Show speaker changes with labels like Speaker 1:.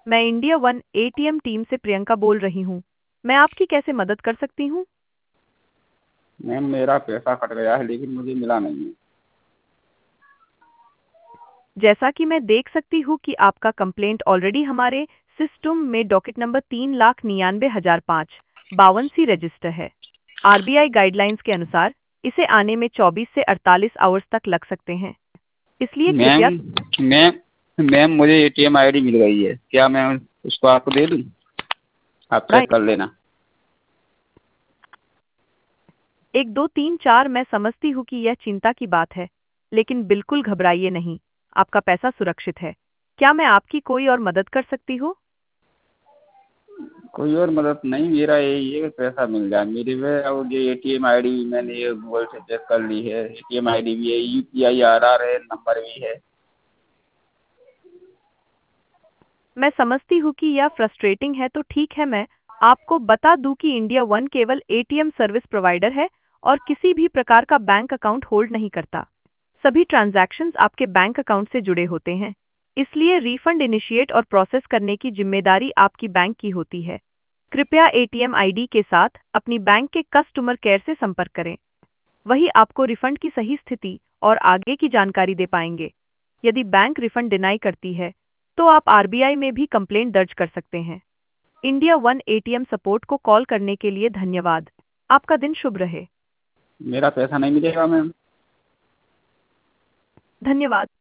Speaker 1: मैं India one ATM team से प्रियंका बोल रही हूँ। मैं आपकी कैसे मदद कर सकती हूँ?
Speaker 2: मैम मेरा पैसा कट गया है लेकिन मुझे मिला नहीं है।
Speaker 1: जैसा कि मैं देख सकती हूँ कि आपका कंप्लेंट ऑलरेडी हमारे सिस्टम में डॉकेट नंबर 3,99,552 सी रजिस्टर है। आरबीआई गाइडलाइंस के अनुसार इसे आने में 24 से 48 आवर्स तक लग सकते हैं। इसलिए
Speaker 2: मैम
Speaker 1: कृपया
Speaker 2: मैम मैम मुझे एटीएम आईडी मिल गई है, क्या मैं उसको आपको दे दूँ? आप
Speaker 1: थोड़ा
Speaker 2: चेक कर लेना।
Speaker 1: 1 2 3 4 मैं समझती हूँ कि यह चिंता की बात है, लेकिन बिल्कुल घबराइए नहीं। आपका पैसा सुरक्षित है। क्या मैं आपकी कोई और मदद कर सकती हूँ?
Speaker 2: कोई और मदद नहीं, मेरा यही है कि पैसा मिल जाए मेरे में। और ये एटीएम आईडी मैंने ये गूगल से चेक कर ली है, एटीएम आईडी भी है, यूपीआई आधार है, नंबर भी है।
Speaker 1: मैं समझती हूँ कि यह फ्रस्ट्रेटिंग है, तो ठीक है, मैं आपको बता दूं कि इंडिया वन केवल एटीएम सर्विस प्रोवाइडर है और किसी भी प्रकार का बैंक अकाउंट होल्ड नहीं करता। सभी ट्रांजैक्शंस आपके बैंक अकाउंट से जुड़े होते हैं, इसलिए रिफंड इनिशिएट और प्रोसेस करने की जिम्मेदारी आपकी बैंक की होती है। कृपया एटीएम आईडी के साथ अपनी बैंक के कस्टमर केयर से संपर्क करें। वही आपको रिफंड की सही स्थिति और आगे की जानकारी दे पाएंगे। यदि बैंक रिफंड डिनाई करती है, तो आप आरबीआई में भी कंप्लेंट दर्ज कर सकते हैं। इंडिया वन एटीएम सपोर्ट को कॉल करने के लिए धन्यवाद। आपका दिन शुभ रहे।
Speaker 2: मेरा पैसा नहीं मिलेगा मैम?
Speaker 1: धन्यवाद।